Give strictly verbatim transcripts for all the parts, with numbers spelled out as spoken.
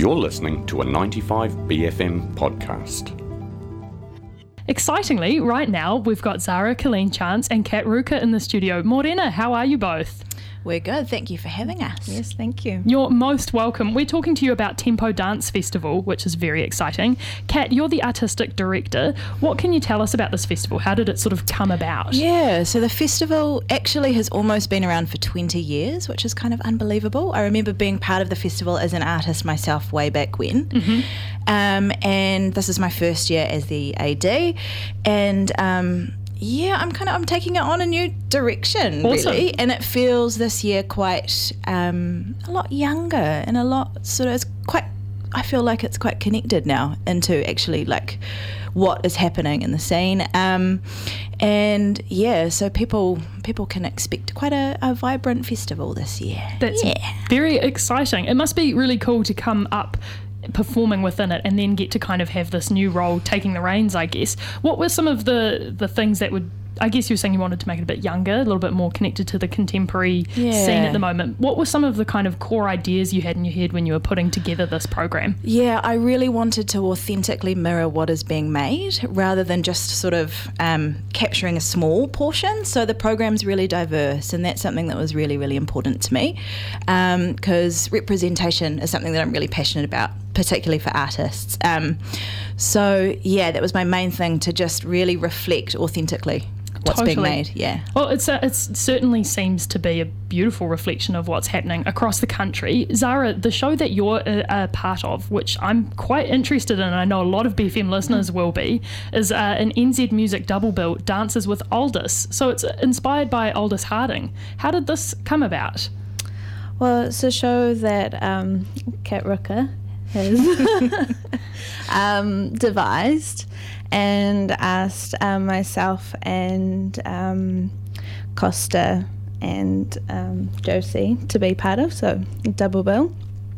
You're listening to a ninety-five B F M podcast. Excitingly, right now, we've got Zara Colleen-Chance and Kat Ruka in the studio. Morena, how are you both? We're good. Thank you for having us. Yes, thank you. You're most welcome. We're talking to you about Tempo Dance Festival, which is very exciting. Kat, you're the artistic director. What can you tell us about this festival? How did it sort of come about? Yeah, so the festival actually has almost been around for twenty years, which is kind of unbelievable. I remember being part of the festival as an artist myself way back when. Mm-hmm. Um, and this is my first year as the A D. And... Um, Yeah, I'm kind of I'm taking it on a new direction, awesome. really, and it feels this year quite um, a lot younger and a lot sort of it's quite. I feel like it's quite connected now into actually like what is happening in the scene, um, and yeah, so people people can expect quite a, a vibrant festival this year. That's yeah. very exciting. It must be really cool to come up performing within it and then get to kind of have this new role taking the reins, I guess. What were some of the the things that would, I guess you were saying you wanted to make it a bit younger, a little bit more connected to the contemporary yeah. scene at the moment. What were some of the kind of core ideas you had in your head when you were putting together this program? Yeah, I really wanted to authentically mirror what is being made rather than just sort of um, capturing a small portion. So the program's really diverse, and that's something that was really, really important to me, because um, representation is something that I'm really passionate about, particularly for artists. Um, so yeah, that was my main thing, to just really reflect authentically what's totally. being made. Yeah. Well, it's a, it certainly seems to be a beautiful reflection of what's happening across the country. Zara, the show that you're a, a part of, which I'm quite interested in, and I know a lot of B F M listeners mm. will be, is uh, an N Z Music double bill, Dances with Aldous. So it's inspired by Aldous Harding. How did this come about? Well, it's a show that um, Kat Ruka has um, devised and asked um, myself and um, Costa and um, Josie to be part of, so double bill.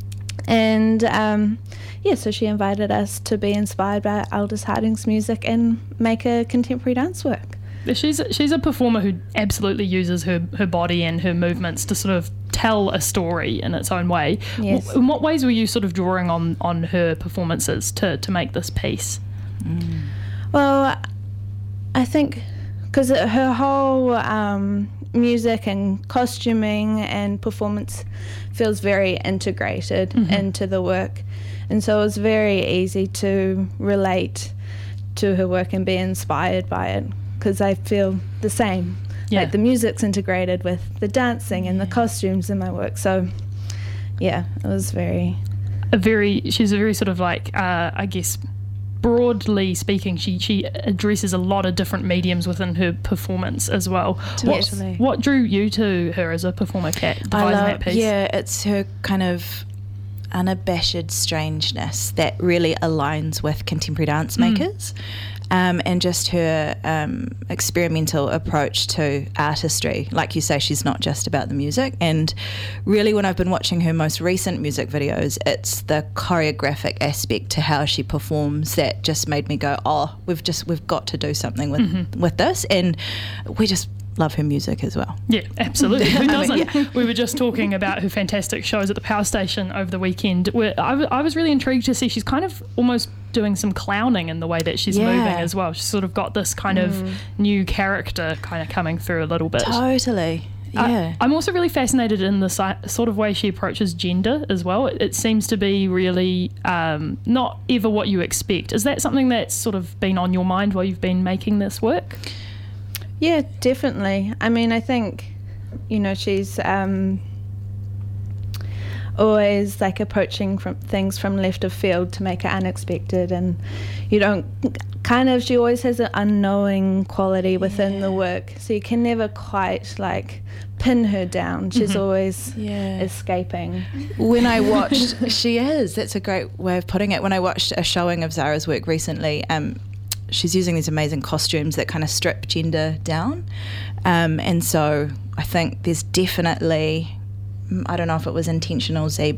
And um, yeah, so she invited us to be inspired by Aldous Harding's music and make a contemporary dance work. She's she's a performer who absolutely uses her, her body and her movements to sort of tell a story in its own way. Yes. In what ways were you sort of drawing on, on her performances to, to make this piece? Mm. Well, I think because her whole um, music and costuming and performance feels very integrated mm-hmm. into the work, and so it was very easy to relate to her work and be inspired by it, because I feel the same. Yeah. Like the music's integrated with the dancing and the costumes in my work. So, yeah, it was very... A very, she's a very sort of like, uh, I guess, broadly speaking, she, she addresses a lot of different mediums within her performance as well. Totally. What, what drew you to her as a performer, Kat, devising I love, that piece? Yeah, it's her kind of unabashed strangeness that really aligns with contemporary dance makers. Mm. Um, and just her um, experimental approach to artistry. Like you say, she's not just about the music. And really, when I've been watching her most recent music videos, it's the choreographic aspect to how she performs that just made me go, oh, we've just we've got to do something with mm-hmm. with this. And we just love her music as well. Yeah, absolutely. Who doesn't? I mean, yeah. We were just talking about her fantastic shows at the Power Station over the weekend, where I, w- I was really intrigued to see she's kind of almost doing some clowning in the way that she's yeah. moving as well. She's sort of got this kind mm. of new character kind of coming through a little bit. Totally. Yeah. I, I'm also really fascinated in the si- sort of way she approaches gender as well. It, it seems to be really um, not ever what you expect. Is that something that's sort of been on your mind while you've been making this work? Yeah, definitely. I mean, I think, you know, she's um, always like approaching from things from left of field to make it unexpected, and you don't kind of, she always has an unknowing quality within yeah. the work, so you can never quite like pin her down. She's mm-hmm. always yeah. escaping. When I watched, she is, that's a great way of putting it. When I watched a showing of Zara's work recently, um, she's using these amazing costumes that kind of strip gender down. Um, and so I think there's definitely, I don't know if it was intentional, Z, but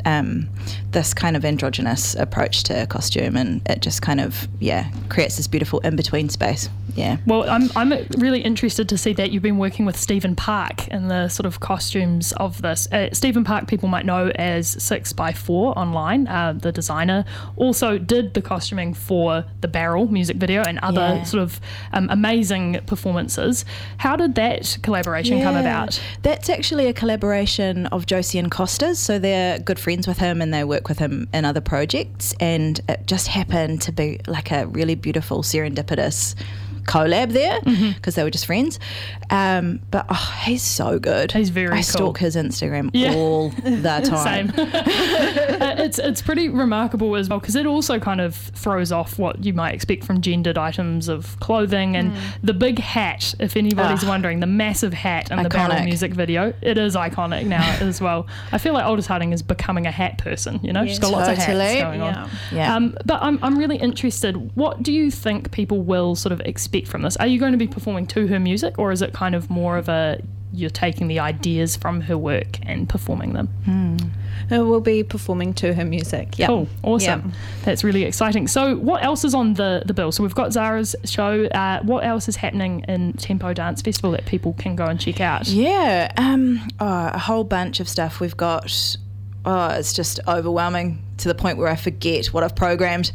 um, this kind of androgynous approach to costume, and it just kind of, yeah, creates this beautiful in-between space. Yeah. Well, I'm I'm really interested to see that you've been working with Stephen Park in the sort of costumes of this. Uh, Stephen Park, people might know as six by four online, uh, the designer, also did the costuming for the Barrel music video and other Yeah. sort of um, amazing performances. How did that collaboration come Yeah. about? That's actually a collaboration of Josie and Costas, so they're good friends with him and they work with him in other projects, and it just happened to be like a really beautiful serendipitous collab there because Mm-hmm. they were just friends. Um, but oh, he's so good. He's very I cool. stalk his Instagram Yeah. all the time. Same. Uh, it's it's pretty remarkable as well, because it also kind of throws off what you might expect from gendered items of clothing, and the big hat, if anybody's Ah. wondering, the massive hat in the Barrel Iconic. music video, it is iconic now as well. I feel like Aldous Harding is becoming a hat person, you know, she's got lots of Totally. hats going Yeah. on. Yeah. Um, but I'm, I'm really interested, what do you think people will sort of expect from this? Are you going to be performing to her music, or is it kind of more of a, you're taking the ideas from her work and performing them? Uh, we'll be performing to her music. Yeah. Cool, awesome. Yeah. That's really exciting. So what else is on the, the bill? So we've got Zara's show. Uh, what else is happening in Tempo Dance Festival that people can go and check out? Yeah, um, oh, a whole bunch of stuff. We've got, oh, it's just overwhelming to the point where I forget what I've programmed.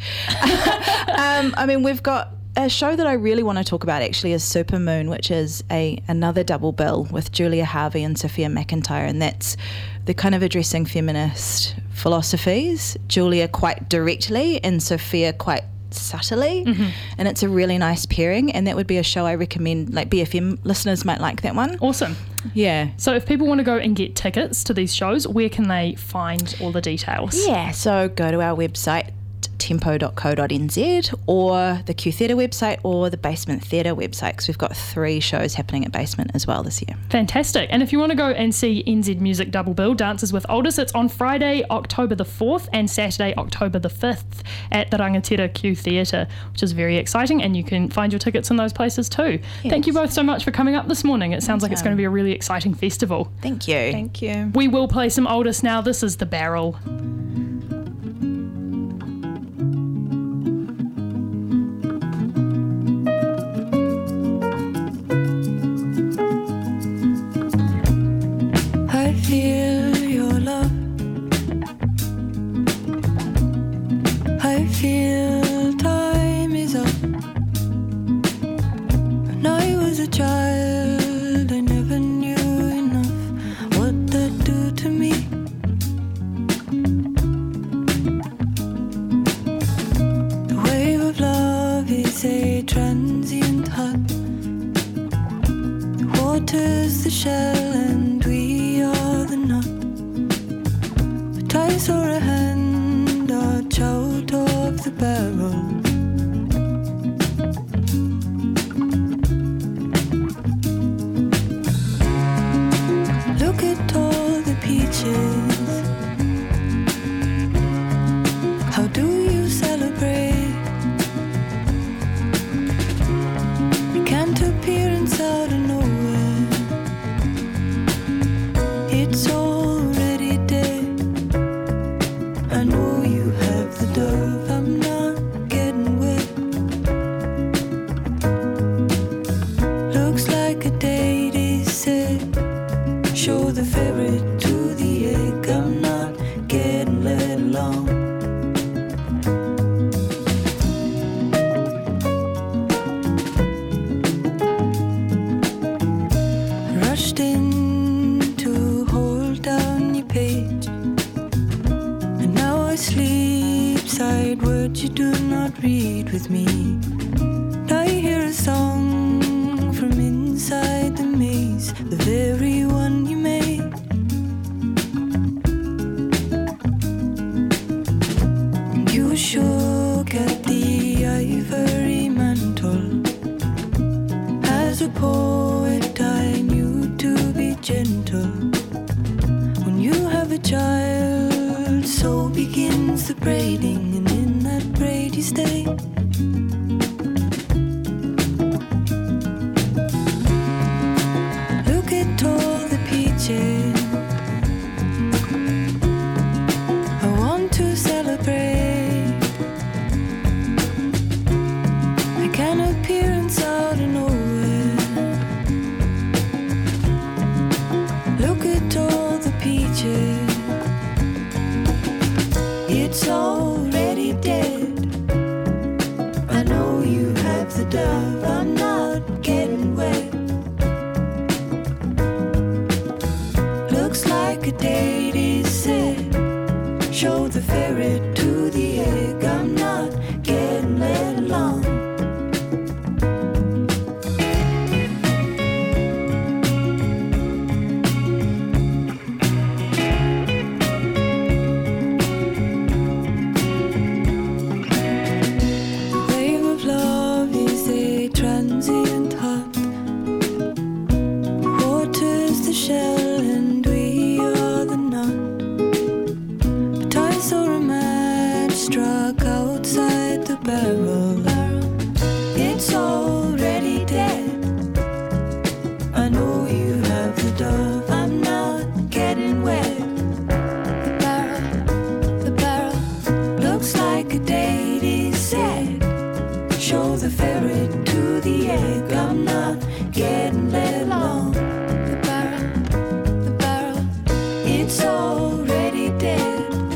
um, I mean, we've got a show that I really want to talk about actually is Super Moon, which is a another double bill with Julia Harvey and Sophia McIntyre, and that's they're kind of addressing feminist philosophies, Julia quite directly and Sophia quite subtly, Mm-hmm. and it's a really nice pairing, and that would be a show I recommend, like B F M listeners might like that one. Awesome. Yeah. So if people want to go and get tickets to these shows, where can they find all the details? Yeah, so go to our website, tempo dot co dot n z, or the Q Theatre website, or the Basement Theatre website, because we've got three shows happening at Basement as well this year. Fantastic. And if you want to go and see N Z Music Double Bill, Dances with Aldous, it's on Friday, October the fourth and Saturday, October the fifth at the Rangatira Q Theatre, which is very exciting, and you can find your tickets in those places too. Yes. Thank you both so much for coming up this morning. It sounds like it's going to be a really exciting festival. Thank you. Thank you. We will play some Aldous now. This is The Barrel. I feel your love. I feel time is up. When I was a child, I never knew enough what that do to me. The wave of love is a transient hug. The water's the shell and we are the nut. But I saw a hand arch out of the barrel. Look at all the peaches. How do you celebrate? They can't appear inside of nowhere. It's already dead. I know you have the dove. I'm not getting wet. Looks like a date is set. Show the ferret to the egg. I'm not getting let along. Rushed in to hold down your page, and now I sleep side words you do not read with me. And I hear a song from inside the maze, the very one you made. And you shook at the ivory mantle. As a poet, I knew to be gentle. When you have a child, so begins the braiding, and in that braid you stay. Look at all the peaches. It's already dead. I know you have the dove. I'm not getting wet. Looks like a date is set. Show the ferret to the egg. I'm not getting let along. Wave of love is a transient heart. Water's the shell and we are the knot. Or a match struck outside the barrel. It's already dead. I know you have the dove. I'm not getting wet. The barrel, the barrel looks like a date is set. Show the ferret to the egg. I'm not getting let along. The barrel, the barrel, it's already dead.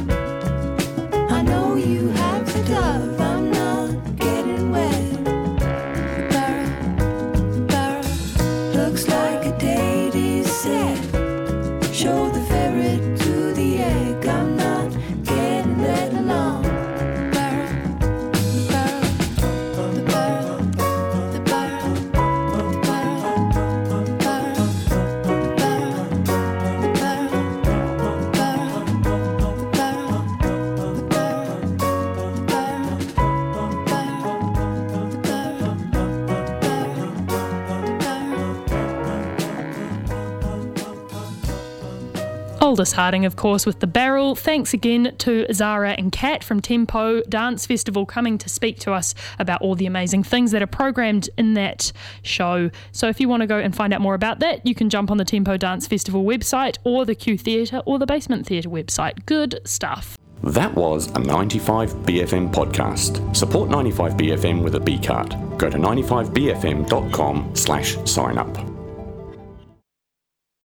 I know you have the dove, I'm not getting wet. The barrel, the barrel, looks like a date is set. Show the ferret to the egg, I'm not getting let along. The barrel, the barrel, the barrel, the barrel, the barrel, the barrel, the barrel, the barrel, the barrel, the barrel. Aldous Harding, of course, with The Barrel. Thanks again to Zara and Kat from Tempo Dance Festival coming to speak to us about all the amazing things that are programmed in that show. So if you want to go and find out more about that, you can jump on the Tempo Dance Festival website or the Q Theatre or the Basement Theatre website. Good stuff. That was a ninety-five B F M podcast. Support ninety-five B F M with a B card. Go to ninety-five B F M dot com slash sign up.